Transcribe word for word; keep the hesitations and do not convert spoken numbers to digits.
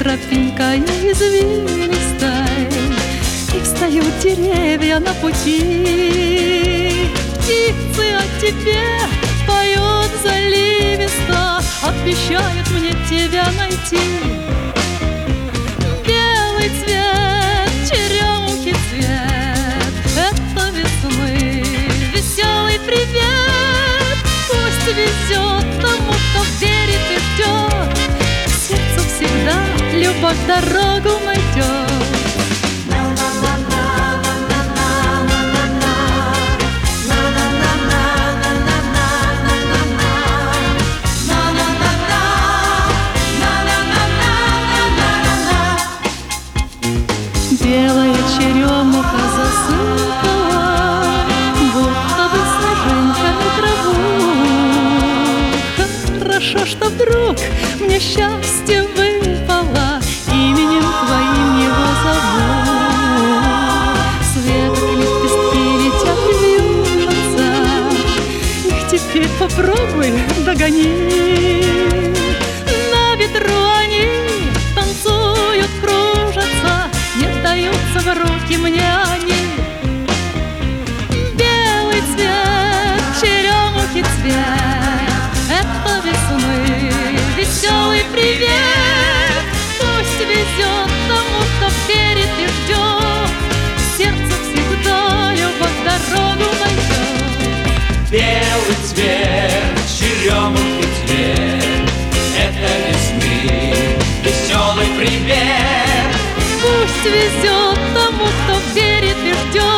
тропинкой извилистой, и встают деревья на пути. Птицы о тебе поют заливисто, обещают мне тебя найти. Белый цвет, черемухи цвет, это весны веселый привет. Пусть везет тому, кто верит и ждет, к сердцу всегда любовь дорогу найдет. Белая черемуха засыпала, будто бы снежинками траву. Хорошо, что вдруг мне счастье выпало, именем твоим его зовут. Светок лепестки летят и вьются, их теперь попробуй догони. На ветру они танцуют, кружатся, не даются в руки мне они. Белый цвет, черемухи цвет, это весны веселый привет. Пусть везет тому, кто верит и ждет, к сердцу всегда любовь дорогу найдет. Белый цвет, черемухи цвет, это весны веселый привет. Пусть везет тому, кто верит и ждет,